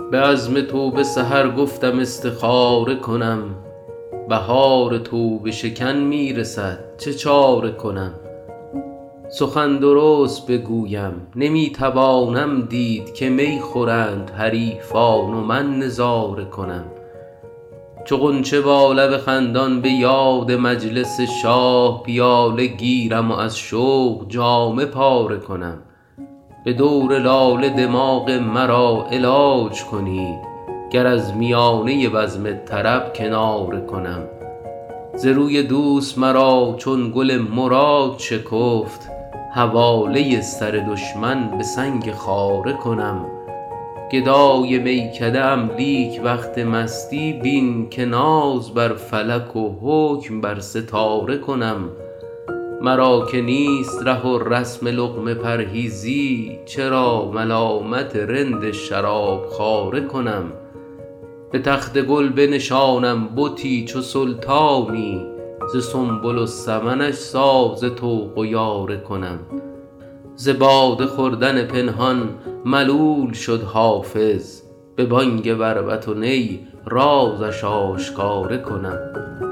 به عزم توبه سحر گفتم استخاره کنم، بهار توبه شکن می رسد چه چاره کنم. سخن درست بگویم نمی توانم دید، که می خورند حریفان و من نظاره کنم. چو غنچه با لب خندان به یاد مجلس شاه، پیاله گیرم و از شوق جامه پاره کنم. به دور لاله دماغ مرا علاج کنید، گر از میانه بزم طرب کناره کنم. ز روی دوست مرا چون گل مراد شکفت، حواله سر دشمن به سنگ خاره کنم. گدای میکده ام لیک وقت مستی بین، که ناز بر فلک و حکم بر ستاره کنم. مرا که نیست ره و رسم لقمه پرهیزی، چرا ملامت رند شراب خواره کنم. به تخت گل بنشانم بتی چو سلطانی، ز سنبل و سمنش ساز طوق و یاره کنم. ز باده خوردن پنهان ملول شد حافظ، به بانگ بربط و نی رازش آشکاره کنم.